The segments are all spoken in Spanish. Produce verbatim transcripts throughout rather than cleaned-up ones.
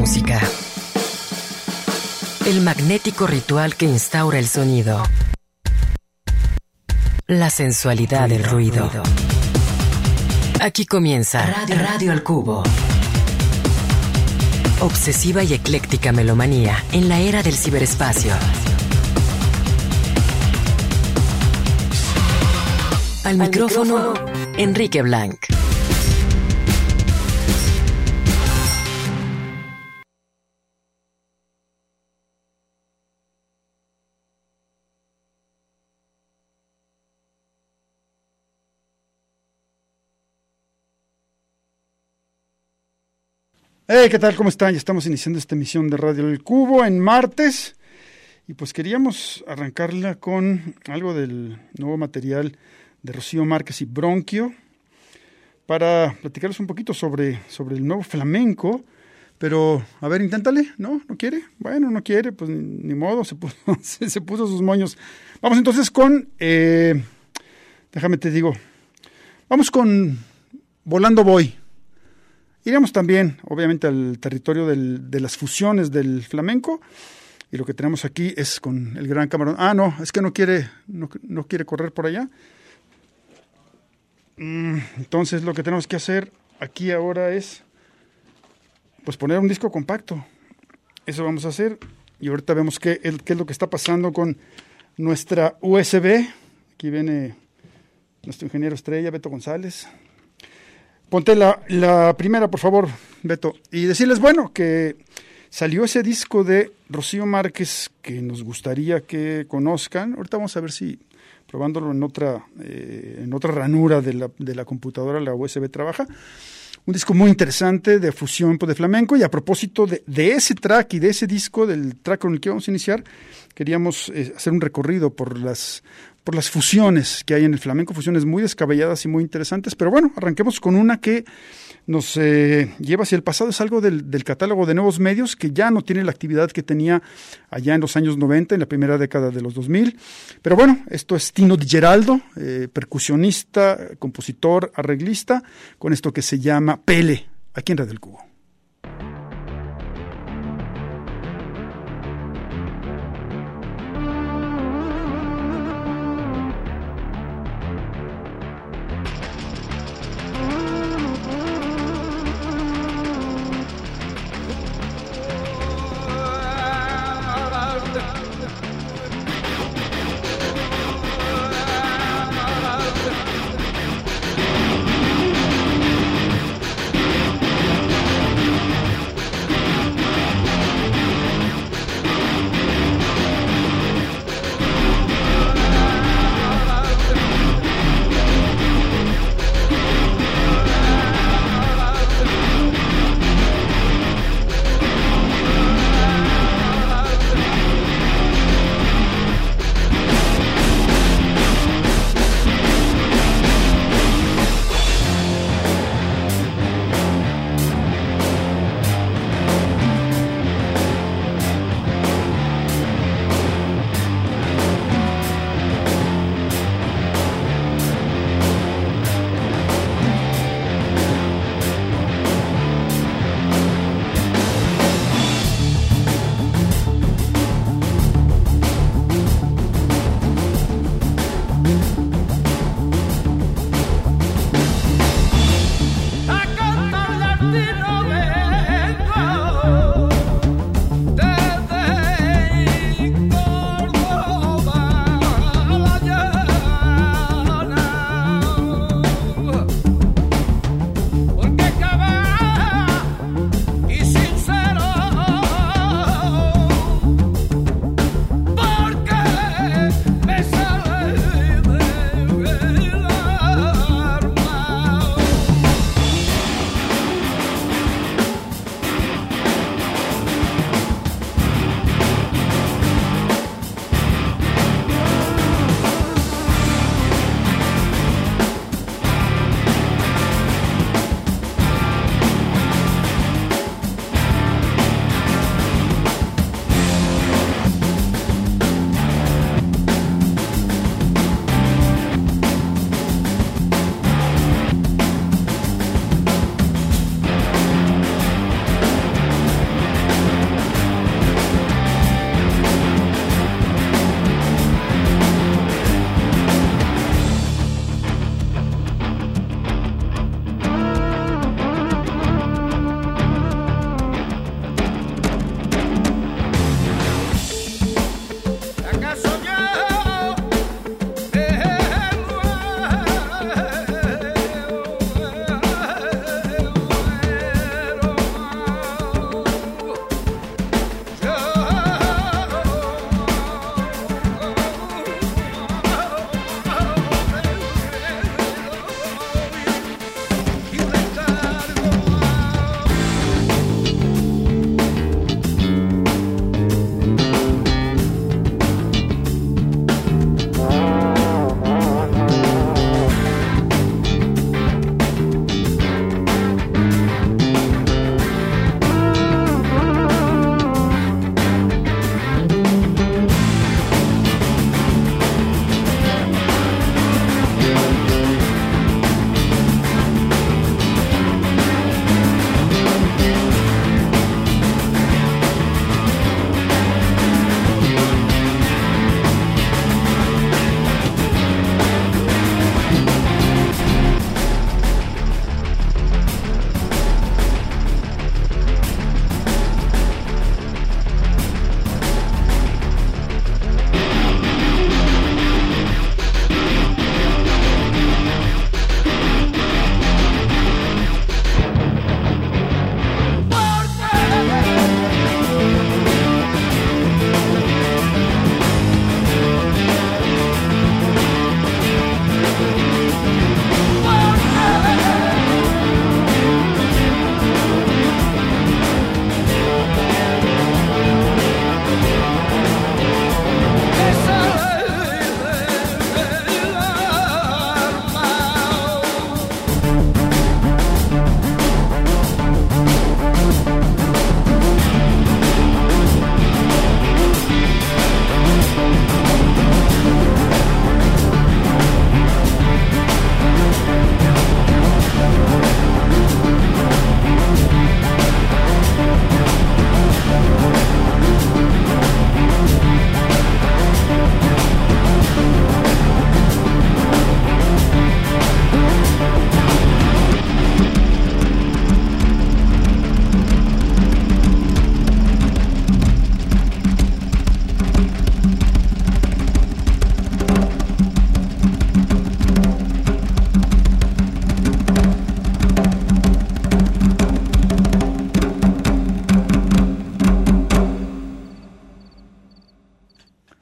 música. El magnético ritual que instaura el sonido. La sensualidad del ruido. Aquí comienza Radio, Radio al Cubo. Obsesiva y ecléctica melomanía en la era del ciberespacio. Al, Al micrófono, micrófono, Enrique Blanc. Hey, ¿qué tal? ¿Cómo están? Ya estamos iniciando esta emisión de Radio El Cubo en martes y pues queríamos arrancarla con algo del nuevo material de Rocío Márquez y Bronquio para platicarles un poquito sobre, sobre el nuevo flamenco, pero a ver, inténtale, ¿no? ¿No quiere? Bueno, no quiere, pues ni, ni modo, se puso, se, se puso sus moños. Vamos entonces con, eh, déjame te digo, vamos con Volando Voy. Iremos también, obviamente, al territorio del, de las fusiones del flamenco. Y lo que tenemos aquí es con el gran Camarón. Ah, no, es que no quiere, no, no quiere correr por allá. Mm, entonces, lo que tenemos que hacer aquí ahora es, pues, poner un disco compacto. Eso vamos a hacer. Y ahorita vemos qué, el, qué es lo que está pasando con nuestra U S B. Aquí viene nuestro ingeniero estrella, Beto González. Ponte la, la primera, por favor, Beto. Y decirles, bueno, que salió ese disco de Rocío Márquez que nos gustaría que conozcan. Ahorita vamos a ver si probándolo en otra, eh, en otra ranura de la, de la computadora, la U S B trabaja. Un disco muy interesante de fusión de flamenco. Y a propósito de, de ese track y de ese disco, del track con el que vamos a iniciar, queríamos eh, hacer un recorrido por las... por las fusiones que hay en el flamenco, fusiones muy descabelladas y muy interesantes, pero bueno, arranquemos con una que nos eh, lleva hacia el pasado, es algo del, del catálogo de Nuevos Medios, que ya no tiene la actividad que tenía allá en los años noventa, en la primera década de los dos mil, pero bueno, esto es Tino Di Geraldo, eh, percusionista, compositor, arreglista, con esto que se llama Pele, aquí en Radio El Cubo.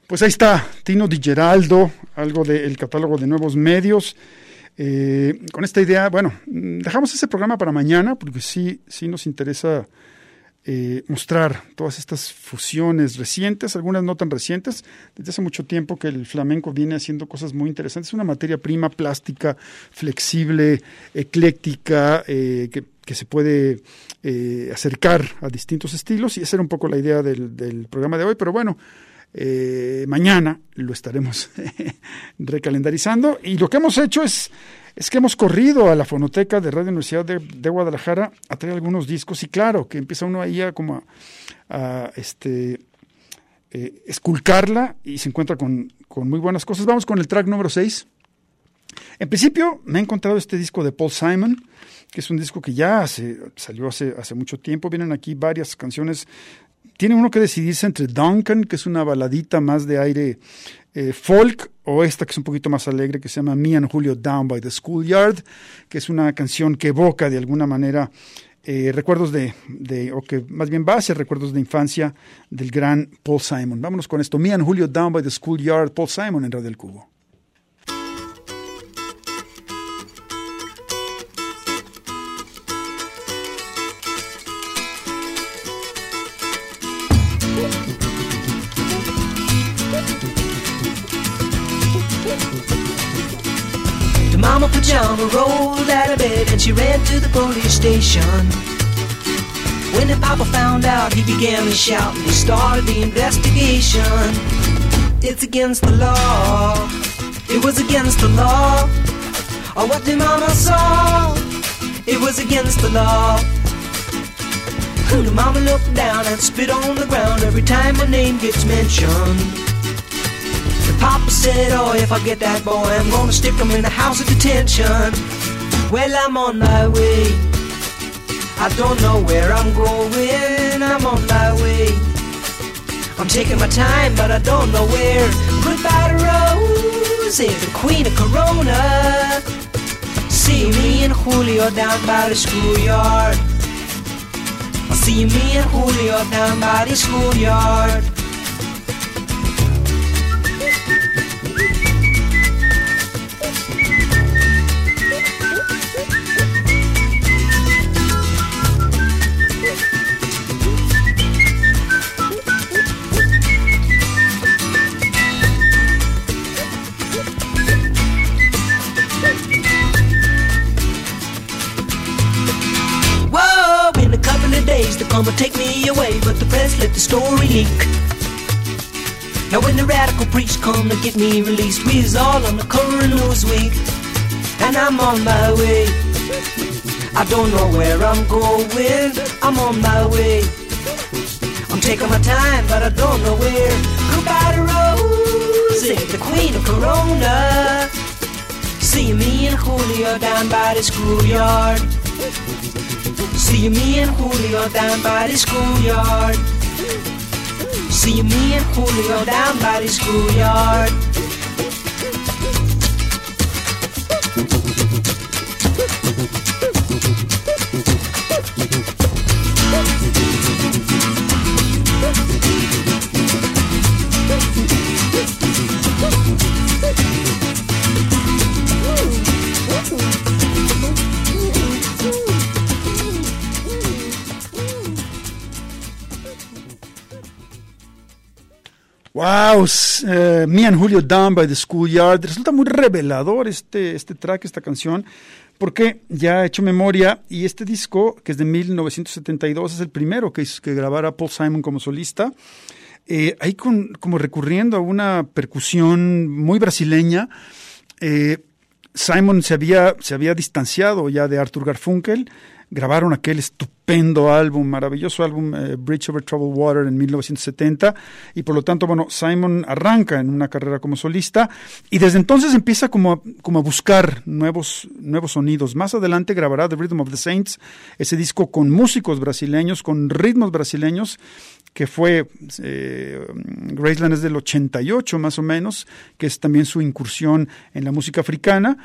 Pues ahí está, Tino Di Geraldo, algo del catálogo de Nuevos Medios. Eh, con esta idea, bueno, dejamos ese programa para mañana, porque sí, sí nos interesa eh, mostrar todas estas fusiones recientes, algunas no tan recientes. Desde hace mucho tiempo que el flamenco viene haciendo cosas muy interesantes. Es una materia prima plástica, flexible, ecléctica, eh, que, que se puede eh, acercar a distintos estilos, y esa era un poco la idea del, del programa de hoy, pero bueno, Eh, mañana lo estaremos recalendarizando, y lo que hemos hecho es, es que hemos corrido a la fonoteca de Radio Universidad de, de Guadalajara a traer algunos discos, y claro, que empieza uno ahí a como a, a este, eh, esculcarla, y se encuentra con, con muy buenas cosas. Vamos con el track número seis. En principio me he encontrado este disco de Paul Simon, que es un disco que ya hace, salió hace, hace mucho tiempo. Vienen aquí varias canciones. Tiene uno que decidirse entre Duncan, que es una baladita más de aire eh, folk, o esta que es un poquito más alegre, que se llama Me and Julio Down by the Schoolyard, que es una canción que evoca de alguna manera eh, recuerdos de, de, o que más bien va hacia recuerdos de infancia del gran Paul Simon. Vámonos con esto, Me and Julio Down by the Schoolyard, Paul Simon en Radio El Cubo. Mama Pajama rolled out of bed and she ran to the police station. When the papa found out, he began to shout and he started the investigation. It's against the law. It was against the law. Oh, what the mama saw. It was against the law. The mama looked down and spit on the ground every time my name gets mentioned. The papa said, oh, if I get that boy, I'm gonna stick him in the house of detention. Well, I'm on my way. I don't know where I'm going. I'm on my way. I'm taking my time, but I don't know where. Goodbye to Rosie, the queen of Corona. See me and Julio down by the schoolyard. I'll see me and Julio down by the schoolyard. Come and take me away, but the press let the story leak. Now when the radical preach come to get me released, we is all on the current news week. And I'm on my way. I don't know where I'm going. I'm on my way. I'm taking my time, but I don't know where. Goodbye to Rosie, the queen of Corona. See me and Julio down by the schoolyard. See me and Julio down by the schoolyard. See me and Julio down by the schoolyard. Wow, uh, Me and Julio Down by the Schoolyard. Resulta muy revelador este, este track, esta canción, porque ya he hecho memoria, y este disco, que es de mil novecientos setenta y dos, es el primero que, que grabara Paul Simon como solista, eh, ahí con, como recurriendo a una percusión muy brasileña. eh, Simon se había, se había distanciado ya de Arthur Garfunkel. Grabaron aquel estupendo álbum, maravilloso álbum, eh, Bridge Over Troubled Water, en mil novecientos setenta, y por lo tanto, bueno, Simon arranca en una carrera como solista, y desde entonces empieza como a, como a buscar nuevos, nuevos sonidos. Más adelante grabará The Rhythm of the Saints, ese disco con músicos brasileños, con ritmos brasileños, que fue, eh, Graceland es del ochenta y ocho más o menos, que es también su incursión en la música africana.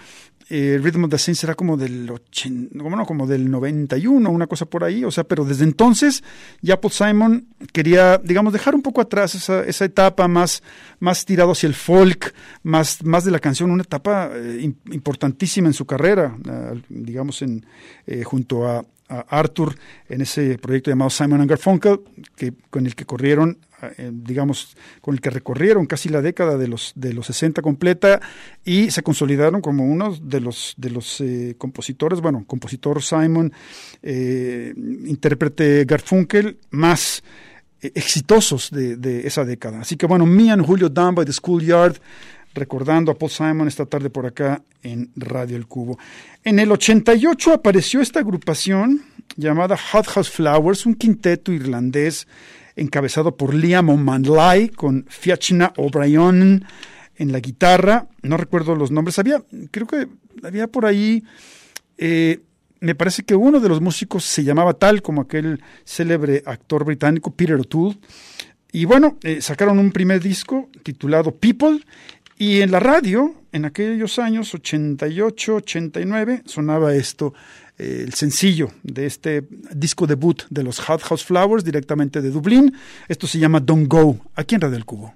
eh, Rhythm of the Saints será como del ochenta, como, no, como del noventa y uno, una cosa por ahí, o sea, pero desde entonces ya Paul Simon quería, digamos, dejar un poco atrás esa, esa etapa más, más tirado hacia el folk, más, más de la canción, una etapa eh, importantísima en su carrera, eh, digamos, en, eh, junto a, a Arthur, en ese proyecto llamado Simon and Garfunkel, que, con el que corrieron, eh, digamos, con el que recorrieron casi la década de los, de los sesenta completa, y se consolidaron como uno de los, de los eh, compositores, bueno, compositor Simon, eh, intérprete Garfunkel, más eh, exitosos de, de esa década. Así que bueno, Me and Julio Down by the Schoolyard, recordando a Paul Simon esta tarde por acá en Radio El Cubo. En el ochenta y ocho apareció esta agrupación llamada Hot House Flowers, un quinteto irlandés encabezado por Liam O'Manlay, con Fiachna O'Brien en la guitarra. No recuerdo los nombres. Había, creo que había por ahí, eh, me parece que uno de los músicos se llamaba tal como aquel célebre actor británico Peter O'Toole. Y bueno, eh, sacaron un primer disco titulado People, y en la radio, en aquellos años, ochenta y ocho, ochenta y nueve, sonaba esto, eh, el sencillo de este disco debut de los Hot House Flowers, directamente de Dublín. Esto se llama Don't Go, aquí en Radio El Cubo.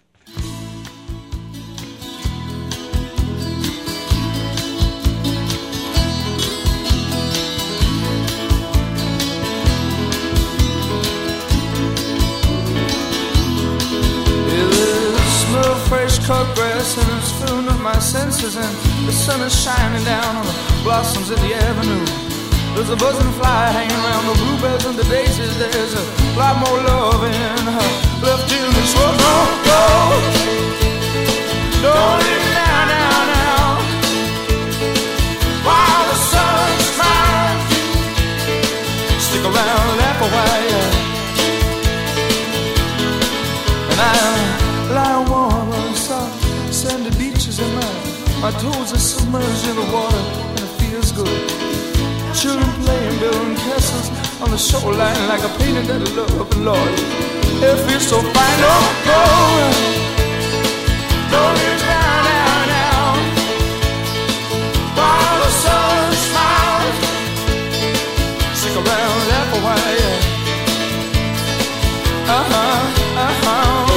Fresh cut grass and it's filling up my senses, and the sun is shining down on the blossoms in the avenue. There's a buzzing fly hanging around the bluebells and the daisies. There's a lot more love in her left in this world. Don't go, don't leave me now, now, now. While the sun smiles, stick around, laugh a while, yeah. And I lie warm, sandy beaches and mine. My toes are submerged in the water and it feels good. Children playing, building castles on the shoreline like a painting that I love, Lord. It feels so fine. Don't go, don't leave me down, down, down. While the sun smiles, stick around, laugh a while, yeah. Uh-huh, uh-huh.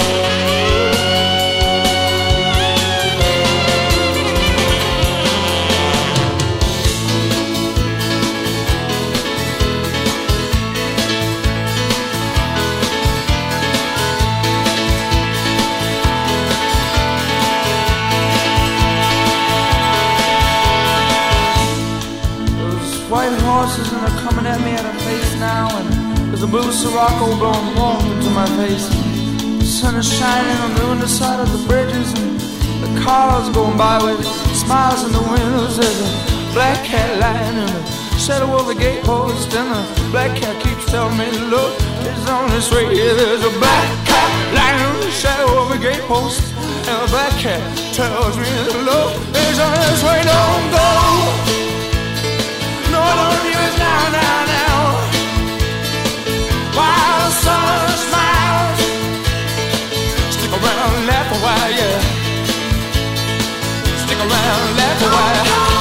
Horses and they're coming at me at a pace now, and there's a blue Sirocco blowing warm into my face. The sun is shining on the underside of the bridges, and the cars going by with smiles in the windows. There's a black cat lying in the shadow of the gatepost, and the black cat keeps telling me, look, it's on this way. There's a black cat lying in the shadow of the gatepost, and the black cat tells me, look, it's on this way. Don't go, no, don't leave us now, now, now. While the sun smiles, stick around, laugh a while, yeah. Stick around, laugh a while.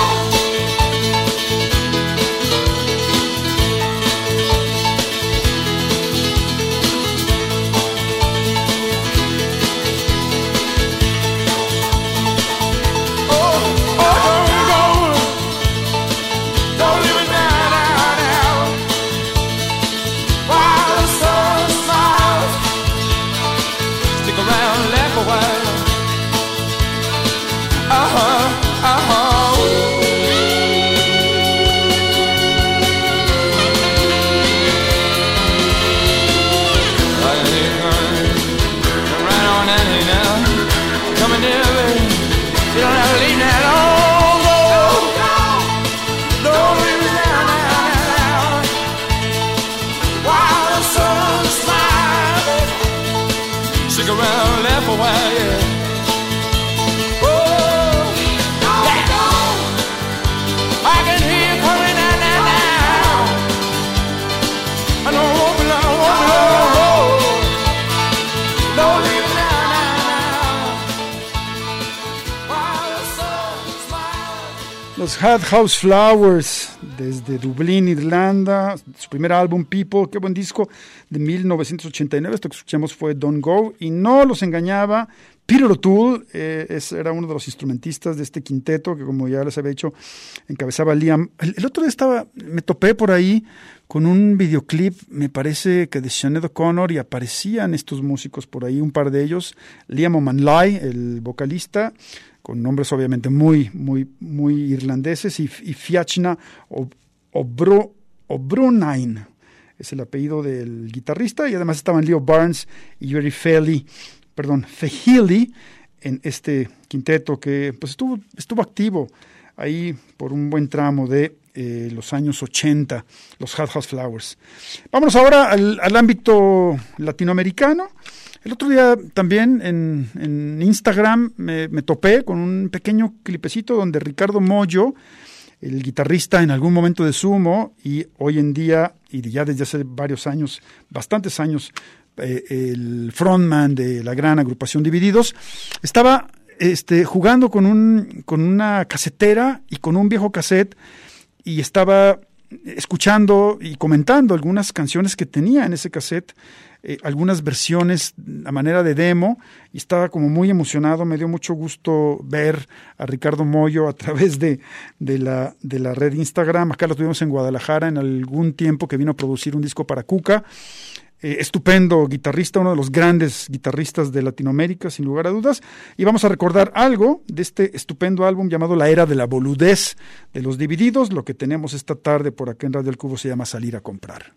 Los Hot House Flowers, desde Dublín, Irlanda, su primer álbum People, qué buen disco, de mil novecientos ochenta y nueve, esto que escuchamos fue Don't Go, y no los engañaba, Peter O'Toole eh, es, era uno de los instrumentistas de este quinteto, que como ya les había dicho, encabezaba Liam. El, el otro día estaba, me topé por ahí con un videoclip, me parece que de Sinead O'Connor, y aparecían estos músicos por ahí, un par de ellos, Liam O'Manlay, el vocalista, con nombres obviamente muy, muy, muy irlandeses, y, y Fiachna O'Bro, O'Brunine, es el apellido del guitarrista, y además estaban Leo Barnes y Jerry Feely, perdón, Fehily, en este quinteto que pues estuvo, estuvo activo ahí por un buen tramo de eh, los años ochenta, los Hot House Flowers. Vámonos ahora al, al ámbito latinoamericano. El otro día también en, en Instagram me, me topé con un pequeño clipecito donde Ricardo Mollo, el guitarrista en algún momento de Sumo y hoy en día, y ya desde hace varios años, bastantes años, eh, el frontman de la gran agrupación Divididos, estaba este, jugando con, un, con una casetera y con un viejo cassette y estaba escuchando y comentando algunas canciones que tenía en ese cassette, eh, algunas versiones a manera de demo, y estaba como muy emocionado. Me dio mucho gusto ver a Ricardo Mollo a través de, de, la, de la red Instagram. Acá lo tuvimos en Guadalajara en algún tiempo, que vino a producir un disco para Cuca. Eh, estupendo guitarrista, uno de los grandes guitarristas de Latinoamérica, sin lugar a dudas. Y vamos a recordar algo de este estupendo álbum llamado La Era de la Boludez de los Divididos. Lo que tenemos esta tarde por acá en Radio El Cubo se llama Salir a Comprar.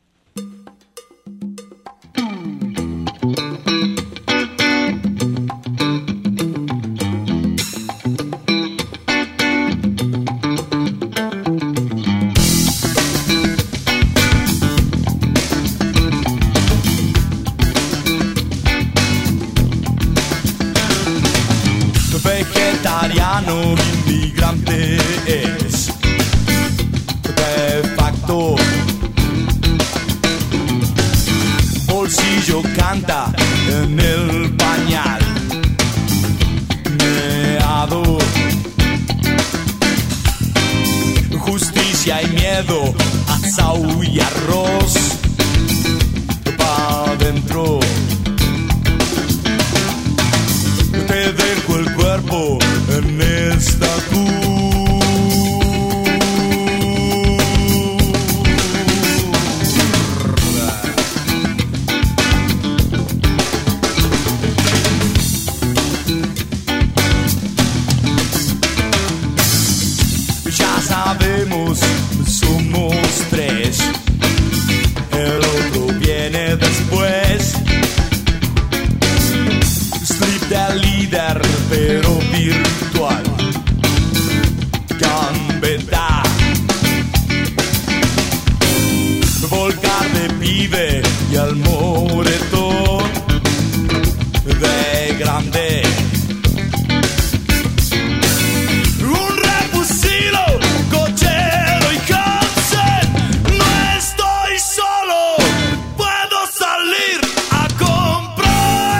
Vegetariano inmigrante es de facto. Bolsillo canta en el pañal. Meado. Justicia y miedo, asau y arroz. Pa' adentro. Te dejo el cuerpo en esta curva. Ya sabemos, somos tres. El otro viene después. Del líder, pero virtual. Gambeta. Volcar de pibe y al moretón de grande. Un refusilo, cochero y cáncer. No estoy solo, puedo salir a comprar.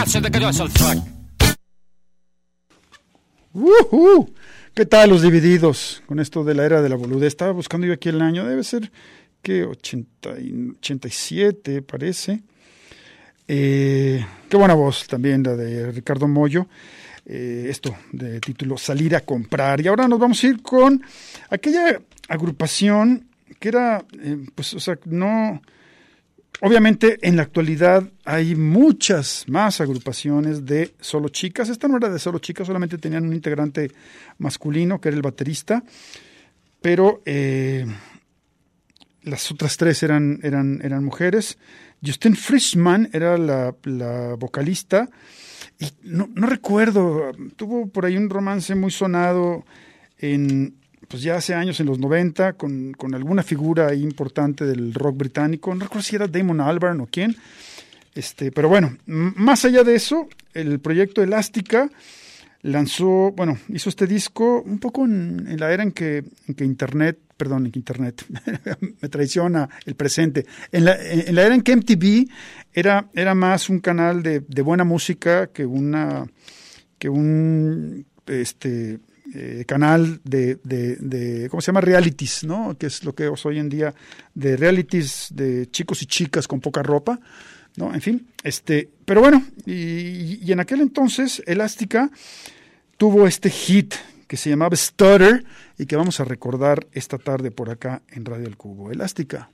¡Woohoo! ¿Qué tal los divididos con esto de la era de la boludez? Estaba buscando yo aquí el año, debe ser que ochenta y, ochenta y siete parece. Eh, qué buena voz también la de Ricardo Mollo. Eh, esto de título Salir a comprar. Y ahora nos vamos a ir con aquella agrupación que era, eh, pues, o sea, no... Obviamente en la actualidad hay muchas más agrupaciones de solo chicas. Esta no era de solo chicas, solamente tenían un integrante masculino que era el baterista, pero eh, las otras tres eran, eran, eran mujeres. Justine Frischmann era la, la vocalista y no, no recuerdo, tuvo por ahí un romance muy sonado en... pues ya hace años, en los noventa, con, con alguna figura ahí importante del rock británico. No recuerdo si era Damon Albarn o quién. Este, pero bueno, m- más allá de eso, el proyecto Elástica lanzó, bueno, hizo este disco un poco en, en la era en que, en que Internet, perdón, en que Internet, me traiciona el presente, en la, en, en la era en que M T V era, era más un canal de, de buena música que una, que un, este... Eh, canal de, de, de, ¿cómo se llama? Realities, ¿no? Que es lo que es hoy en día, de realities de chicos y chicas con poca ropa, ¿no? En fin, este, pero bueno, y, y en aquel entonces Elástica tuvo este hit que se llamaba Stutter y que vamos a recordar esta tarde por acá en Radio El Cubo. Elástica.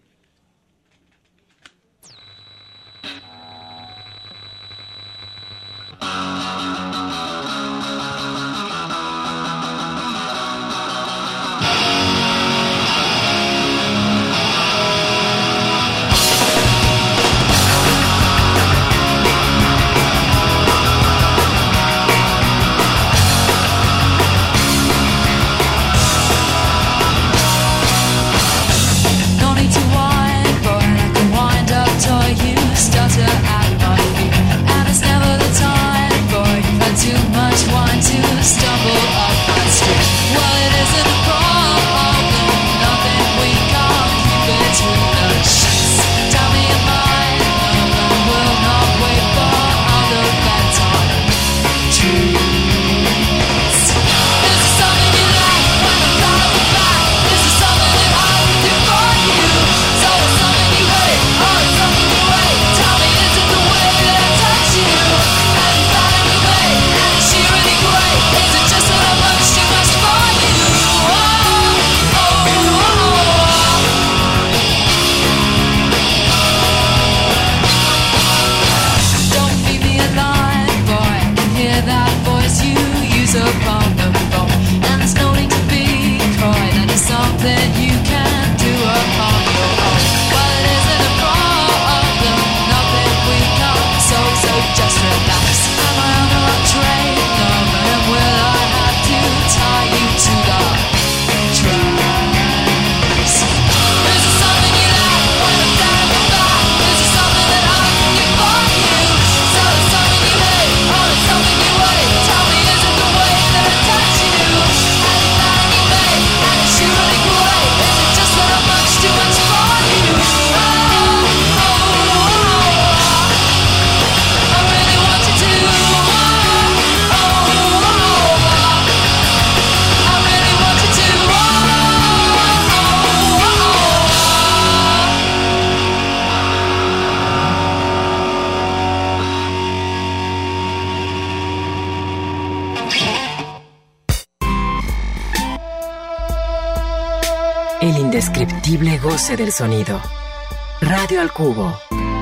El indescriptible goce del sonido. Radio al Cubo.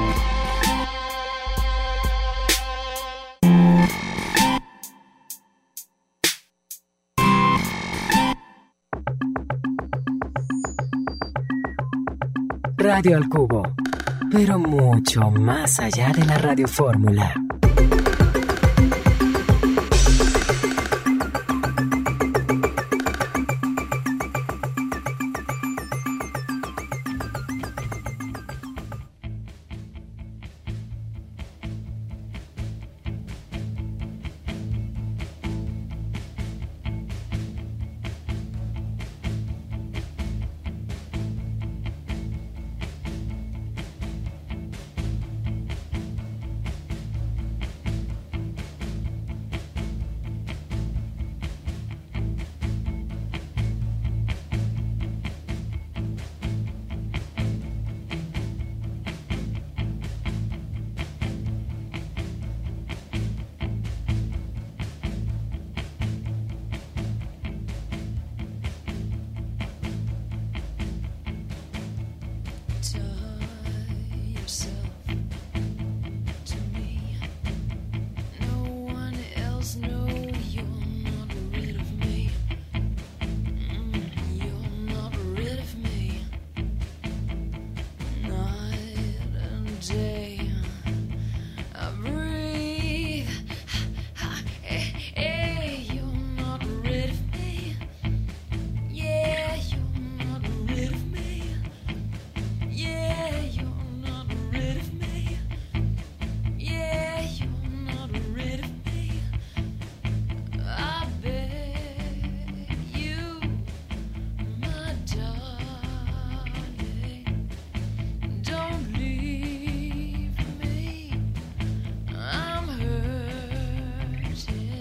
Radio al Cubo, pero mucho más allá de la radiofórmula. day. I breathe. Hey, hey, you're not ready for me. Yeah, you're not ready for me. Yeah, you're not ready for me. Yeah, you're not ready for me. I beg you, my darling, don't leave me. I'm hurting.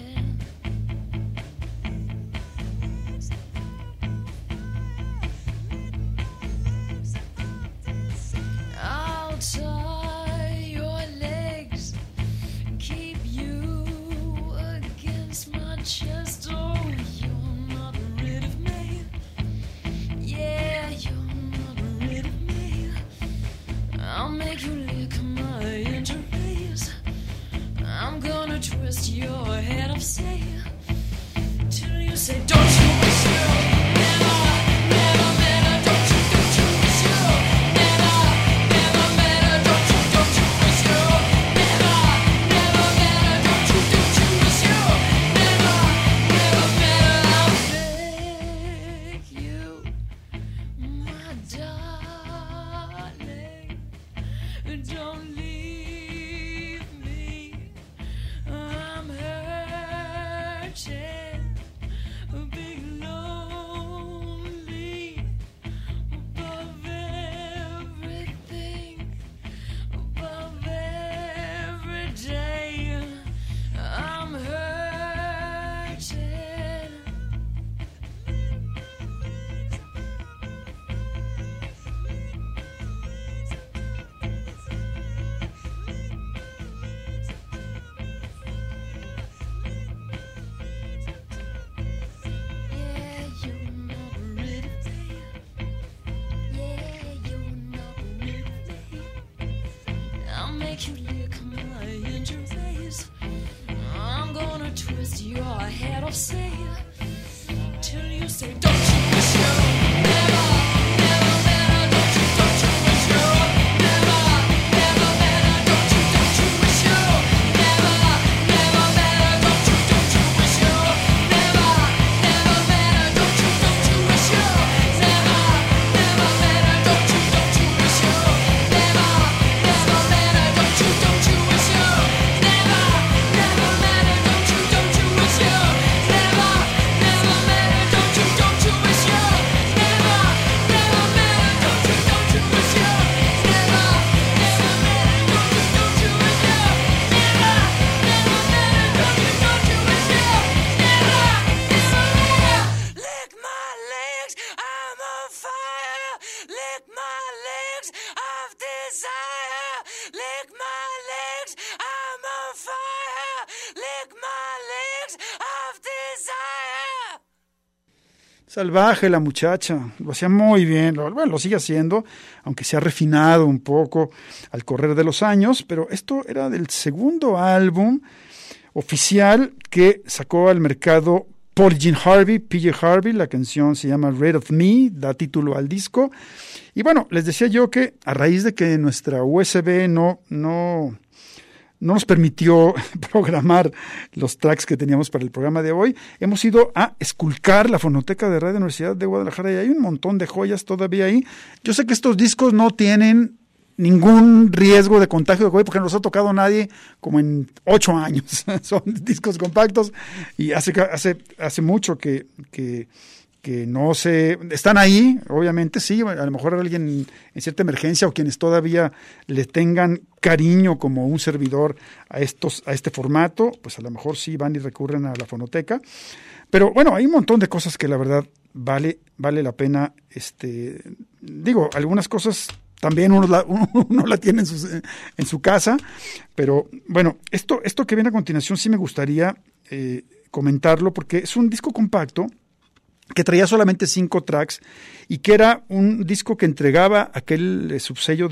I'll tie your legs, keep you against my chest. Oh, you're not rid of me. Yeah, you're not rid of me. I'll make you lick my injuries. I'm gonna twist your head off, say, till you say, don't you wish you never, never met her? Don't you, don't you wish you never, never met her? Don't you, don't you wish you never, never met her? Don't you, don't you wish you never, never met her? I'll beg you, my darling, don't leave me. I'm hurting, big lonely, above everything, above every day. I'm hurting. Yeah, you're not rid of me. Yeah, you're not rid of me. I'll make you lick my injuries. I'm gonna twist your head off, say, till you say, don't you wish you never, never met her? Don't you, don't you wish you never, never met her? Don't you, don't you wish you never, never met her? Don't you, don't you wish you never, never met her? Don't you, don't you wish you never, never met her? Don't you, don't you wish you never, never met her? Don't you, don't you wish you never, never met her? Don't you, don't you wish you never, never met her? Don't you, don't you wish you never, never met her? Don't you, don't you wish you never, never met her? Don't you, don't you wish you never, never met her? Don't you, don't you wish you never, never met her? Lick my legs, I'm on fire. Lick my legs of desire. Lick my legs, I'm on fire. Lick my legs of desire. Salvaje la muchacha, lo hacía muy bien, lo, bueno, lo sigue haciendo, aunque se ha refinado un poco al correr de los años, pero esto era del segundo álbum oficial que sacó al mercado Paul Gene Harvey, P J Harvey. La canción se llama Rid of Me, da título al disco. Y bueno, les decía yo que a raíz de que nuestra U S B no, no, no nos permitió programar los tracks que teníamos para el programa de hoy, hemos ido a esculcar la fonoteca de Radio Universidad de Guadalajara y hay un montón de joyas todavía ahí. Yo sé que estos discos no tienen ningún riesgo de contagio de COVID porque no los ha tocado nadie como en ocho años. Son discos compactos y hace, hace, hace mucho que, que, que no se... Están ahí, obviamente, sí, a lo mejor alguien en cierta emergencia o quienes todavía le tengan cariño como un servidor a, estos, a este formato, pues a lo mejor sí van y recurren a la fonoteca. Pero bueno, hay un montón de cosas que la verdad vale, vale la pena. Este, digo, algunas cosas... También uno la, uno la tiene en su, en su casa, pero bueno, esto, esto que viene a continuación sí me gustaría eh, comentarlo porque es un disco compacto que traía solamente cinco tracks y que era un disco que entregaba aquel eh, subsello de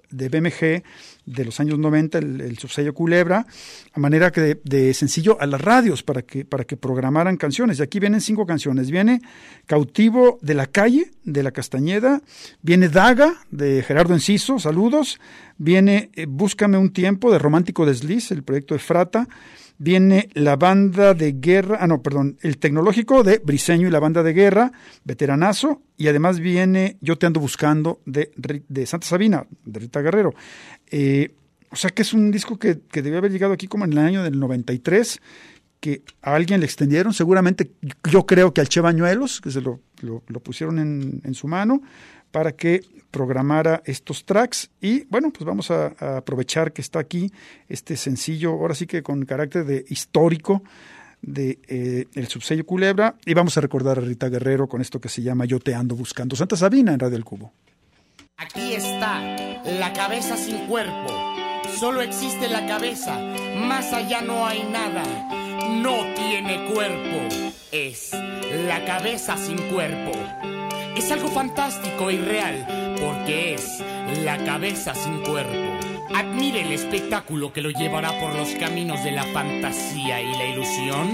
de B M G de los años noventa, el, el subsello Culebra, a manera que de, de sencillo a las radios para que, para que programaran canciones. Y aquí vienen cinco canciones. Viene Cautivo de la Calle, de La Castañeda. Viene Daga, de Gerardo Enciso, saludos. Viene eh, Búscame un Tiempo, de Romántico Desliz, el proyecto de Frata. Viene la banda de guerra, ah no, perdón, el tecnológico de Briseño y la banda de guerra, Veteranazo, y además viene Yo te ando buscando de, de Santa Sabina, de Rita Guerrero. Eh, o sea que es un disco que, que debió haber llegado aquí como en el año del noventa y tres, que a alguien le extendieron, seguramente yo creo que al Che Bañuelos, que se lo, lo, lo pusieron en, en su mano, para que programara estos tracks. Y bueno, pues vamos a, a aprovechar que está aquí este sencillo, ahora sí que con carácter de histórico, de eh, el subsello Culebra, y vamos a recordar a Rita Guerrero con esto que se llama Yo te ando buscando. Santa Sabina en Radio El Cubo. Aquí está la cabeza sin cuerpo, solo existe la cabeza, más allá no hay nada, no tiene cuerpo, es la cabeza sin cuerpo. Es algo fantástico y real, porque es la cabeza sin cuerpo. Admire el espectáculo que lo llevará por los caminos de la fantasía y la ilusión.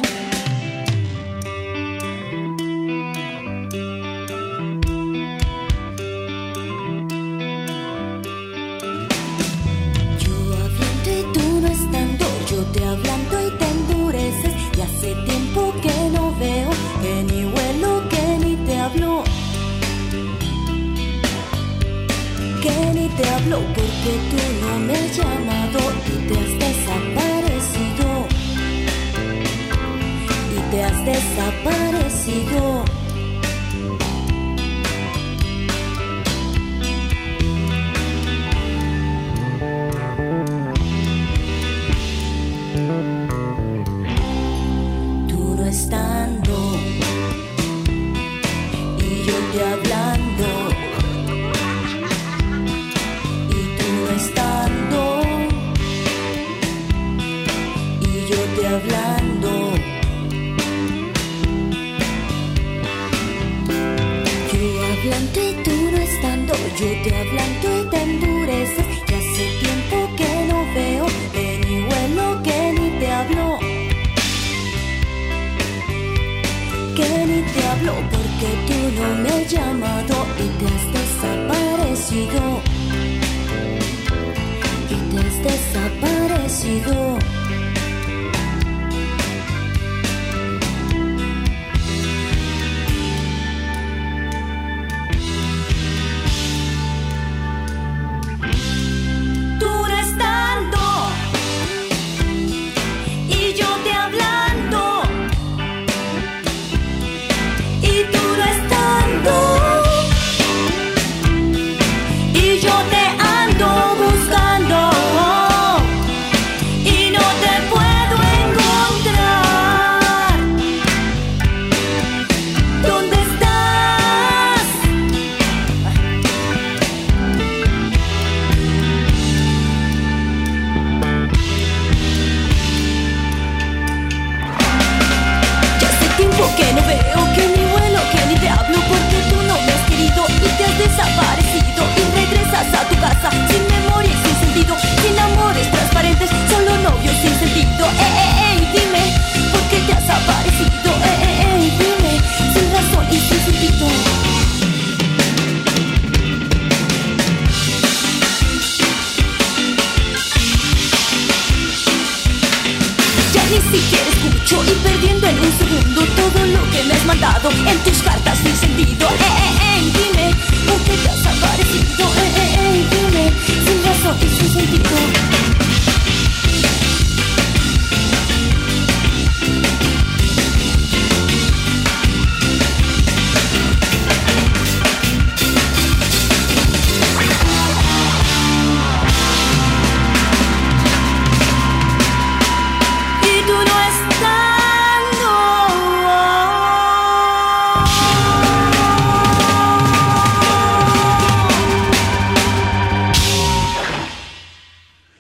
Yo hablando y tú no estando, yo te hablando y te endureces. Y hace tiempo que no veo, que ni huelo, que ni te hablo. Que ni te hablo porque tú no me has llamado y te has desaparecido. Y te has desaparecido. Tú no estando y yo te hablando. Estando y yo te hablando, yo hablando y tú no estando, yo te hablando y te endureces. Y hace tiempo que no veo, que ni huelo, que ni te hablo, que ni te hablo porque tú no me has llamado y te has desaparecido. Te has desaparecido. Tú no estando y yo te hablando, y tú no estando y yo te ando buscando. Que no veo, que ni vuelo, que ni te hablo porque tú no me has querido y te has desaparecido y regresas a tu casa sin memoria y sin sentido, sin amores transparentes, solo novios sin sentido. Eh, eh, eh, dime, ¿por qué te has aparecido? Eh, eh, eh, dime, sin razón y sin sentido. Ya ni siquiera escucho y perdiendo en un segundo todo lo que me has mandado en tus cartas sin sentido. Eh, eh, eh, dime, ¿por qué te has aparecido? Eh, eh, eh, dime, sin razón y sin sentido.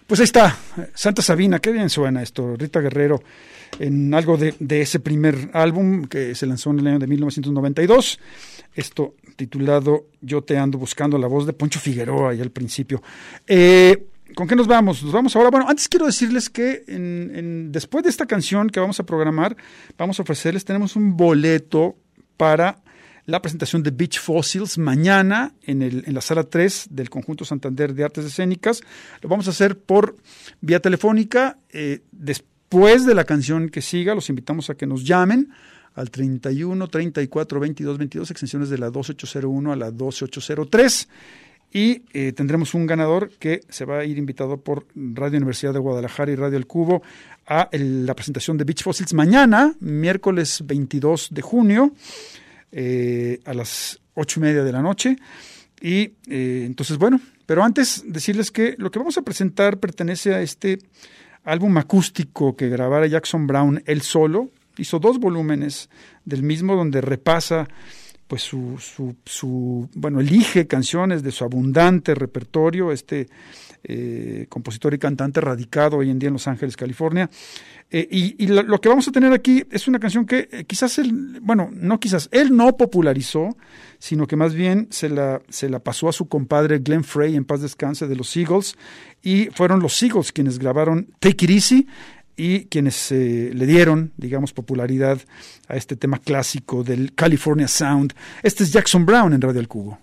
Pues ahí está, Santa Sabina, qué bien suena esto, Rita Guerrero, en algo de, de ese primer álbum que se lanzó en el año de mil novecientos noventa y dos, esto titulado Yo te ando buscando, la voz de Poncho Figueroa ahí al principio. Eh, ¿Con qué nos vamos? Nos vamos ahora, bueno, antes quiero decirles que en, en, después de esta canción que vamos a programar, vamos a ofrecerles, tenemos un boleto para la presentación de Beach Fossils mañana en, el, en la sala tres del Conjunto Santander de Artes Escénicas. Lo vamos a hacer por vía telefónica. Eh, después de la canción que siga, los invitamos a que nos llamen al treinta y uno, treinta y cuatro, veintidós, veintidós, extensiones de la doce mil ochocientos uno a la doce mil ochocientos tres. Y eh, tendremos un ganador que se va a ir invitado por Radio Universidad de Guadalajara y Radio El Cubo a el, la presentación de Beach Fossils mañana, miércoles veintidós de junio. Eh, a las ocho y media de la noche. Y eh, entonces, bueno, pero antes decirles que lo que vamos a presentar pertenece a este álbum acústico que grabara Jackson Browne él solo. Hizo dos volúmenes del mismo donde repasa pues su, su, su bueno, elige canciones de su abundante repertorio, este eh, compositor y cantante radicado hoy en día en Los Ángeles, California. Eh, y y lo, lo que vamos a tener aquí es una canción que eh, quizás él, bueno, no quizás, él no popularizó, sino que más bien se la, se la pasó a su compadre Glenn Frey, en paz descanse, de los Eagles, y fueron los Eagles quienes grabaron Take It Easy y quienes eh, le dieron, digamos, popularidad a este tema clásico del California Sound. Este es Jackson Browne en Radio El Cubo.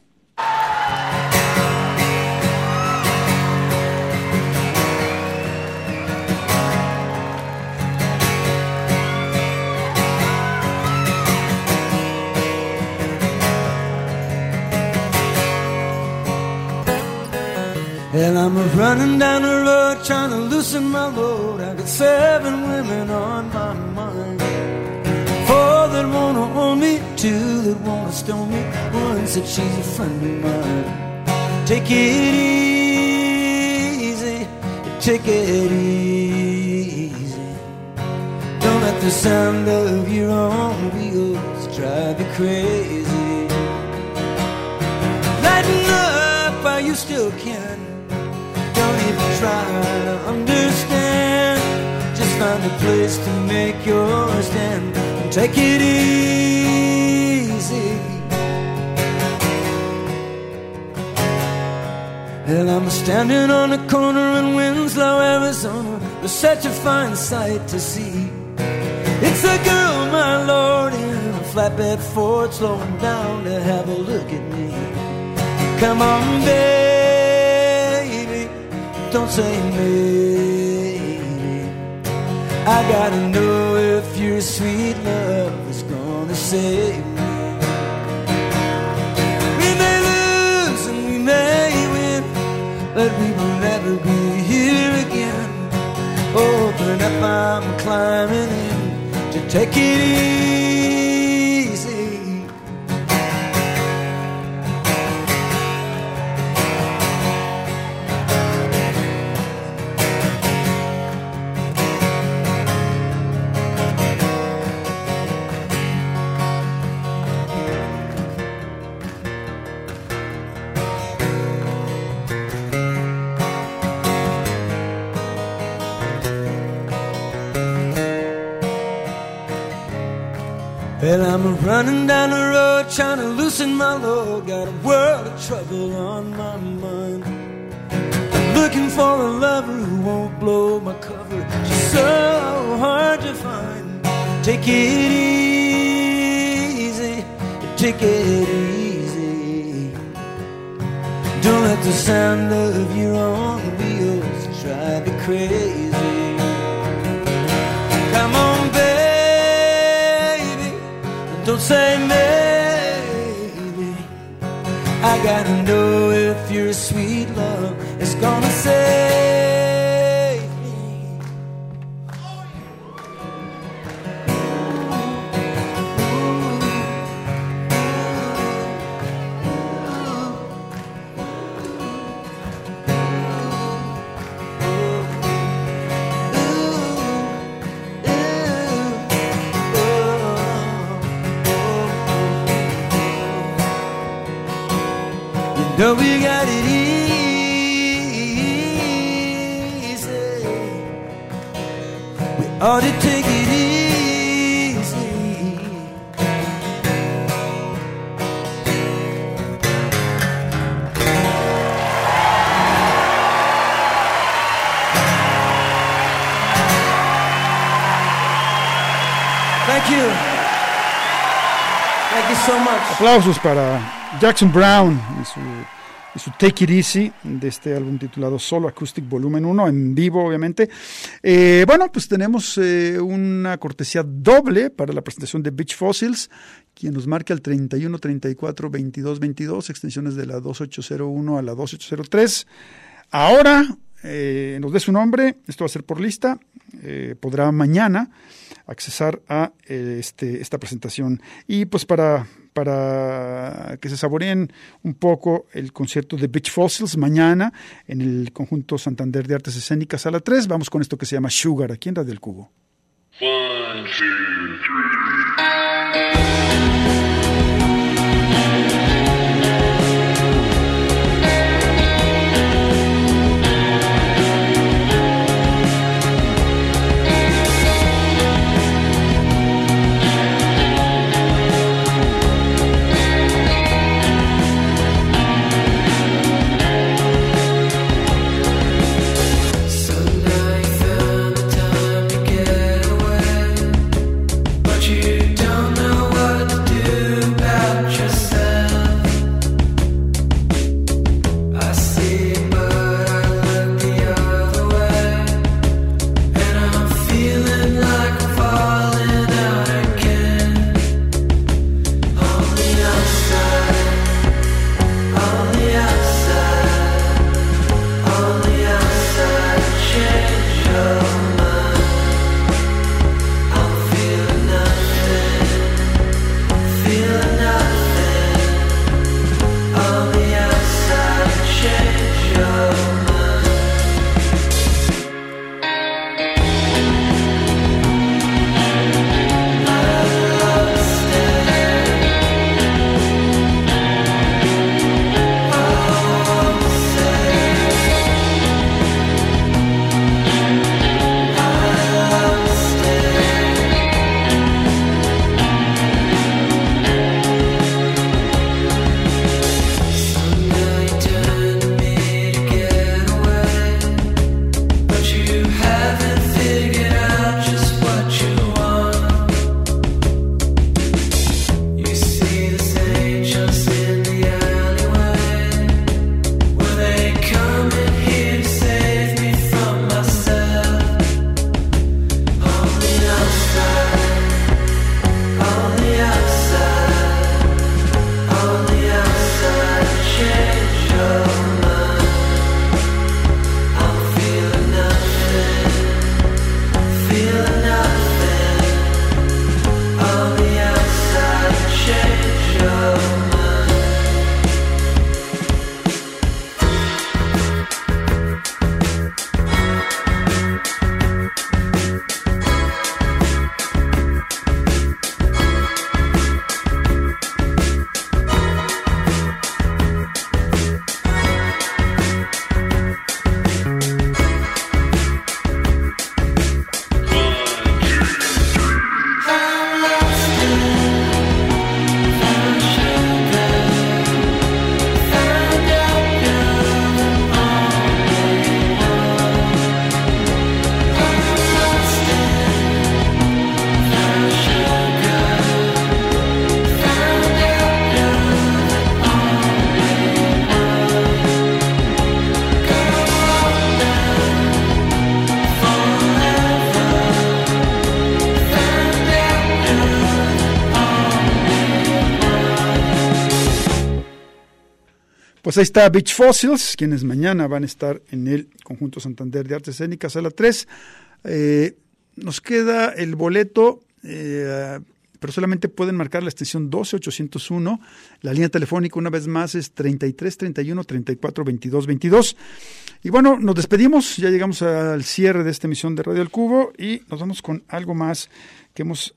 And I'm running down the road trying to loosen my load. I got seven women on my mind. Four that wanna own me, two that wanna stone me, one said she's a friend of mine. Take it easy, take it easy. Don't let the sound of your own wheels drive you crazy. Lighten up while you still can. Don't even try to understand. Just find a place to make your stand and take it easy. And I'm standing on the corner in Winslow, Arizona, with such a fine sight to see. It's a girl, my lord, in a flatbed Ford, slowing down to have a look at me. Come on, baby, don't say maybe. I gotta know if your sweet love is gonna save me. We may lose and we may win, but we will never be here again. Open up, I'm climbing in to take it easy. Well, I'm running down the road trying to loosen my load. Got a world of trouble on my mind. I'm looking for a lover who won't blow my cover. She's so hard to find. Take it easy, take it easy. Don't let the sound of your own wheels drive you crazy. Come on, baby, don't say maybe. I gotta know if your sweet love is gonna save me. No, we got it easy. ought to take it easy. Thank you. Thank you so much. Aplausos para Jackson Browne y su, y su Take It Easy de este álbum titulado Solo Acoustic Volumen uno, en vivo obviamente. Eh, bueno, pues tenemos eh, una cortesía doble para la presentación de Beach Fossils, quien nos marca el treinta y uno, treinta y cuatro, veintidós, veintidós, extensiones de la veintiocho cero uno a la veintiocho cero tres. Ahora eh, nos dé su nombre, esto va a ser por lista, eh, podrá mañana accesar a eh, este, esta presentación. Y pues para, para que se saboreen un poco el concierto de Beach Fossils mañana en el Conjunto Santander de Artes Escénicas, Sala tres, vamos con esto que se llama Sugar, aquí en Radio El Cubo. One, two, three. Pues ahí está Beach Fossils, quienes mañana van a estar en el Conjunto Santander de Artes Escénicas, Sala tres. Eh, nos queda el boleto, eh, pero solamente pueden marcar la extensión doce ochocientos uno. La línea telefónica, una vez más, es treinta y tres, treinta y uno, treinta y cuatro, veintidós, veintidós. Y bueno, nos despedimos, ya llegamos al cierre de esta emisión de Radio El Cubo y nos vamos con algo más que hemos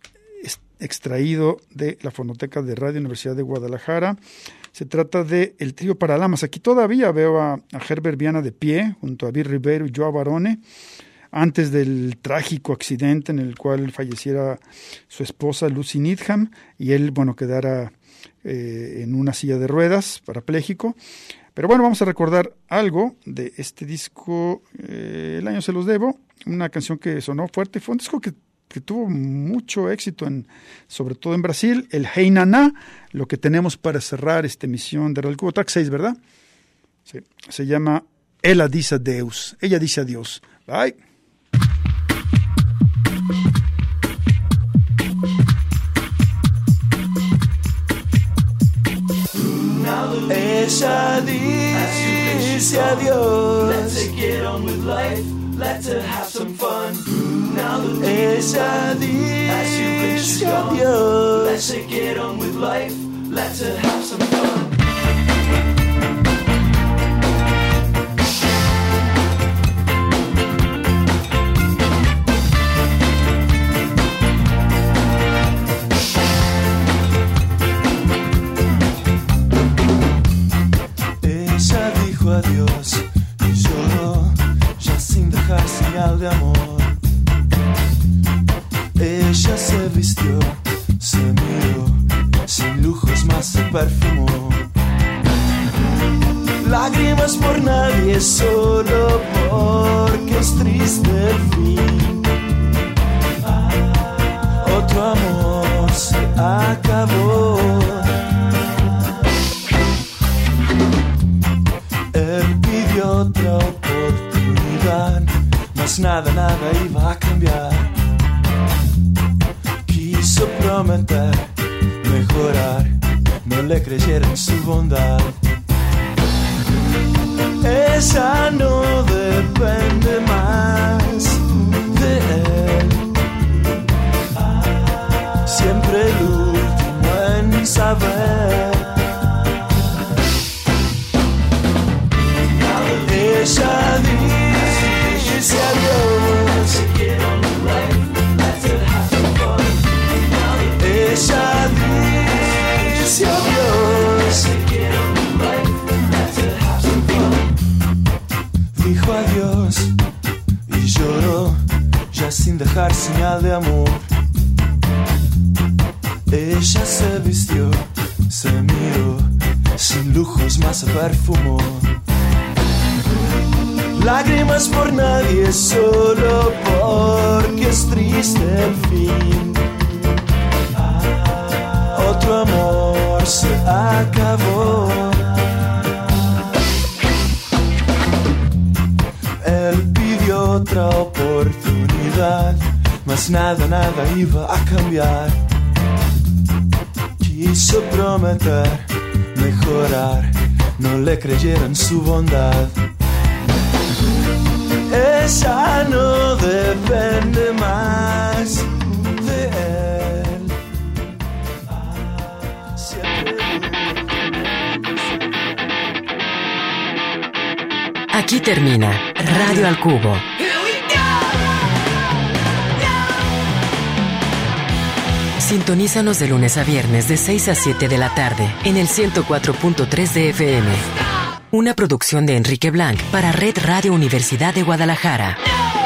extraído de la fonoteca de Radio Universidad de Guadalajara. Se trata de el trío Paralamas. Aquí todavía veo a, a Herbert Viana de pie, junto a Bill Rivero y Joao Barone. antes del trágico accidente en el cual falleciera su esposa Lucy Needham y él, bueno, quedara eh, en una silla de ruedas, parapléjico. Pero bueno, vamos a recordar algo de este disco, eh, El año se los debo, una canción que sonó fuerte, fue un disco que, que tuvo mucho éxito, en, sobre todo en Brasil, el Hey Naná, lo que tenemos para cerrar esta emisión de Radio Cubo, track seis, ¿verdad? Sí, se llama Ela dice a Deus, ella dice adiós. Bye. Ella dice adiós. Let's get on with life. Let's have some fun. Ella dice adiós. Let's get on with life. Let's have some fun. Adiós y lloró ya sin dejar señal de amor. Ella se vistió, se miró, sin lujos más se perfumó. Lágrimas por nadie, solo porque es triste el fin. Otro amor se acabó. Otra oportunidad, mas nada, nada iba a cambiar. Quiso prometer mejorar, no le creyeron su bondad. Ella no depende más de él, siempre el último en saber. Ella dice adiós. Ella dice adiós. Dijo adiós y lloró, ya sin dejar señal de amor. Ella se vistió, se miró, sin lujos más se perfumó. Lágrimas por nadie, solo porque es triste el fin. Otro amor se acabó. Él pidió otra oportunidad, mas nada, nada iba a cambiar. Quiso prometer mejorar, no le creyeron su bondad. Ella no depende más de él. Aquí termina Radio al Cubo. Sintonízanos de lunes a viernes de seis a siete de la tarde en el ciento cuatro punto tres de F M. Una producción de Enrique Blanc para Red Radio Universidad de Guadalajara.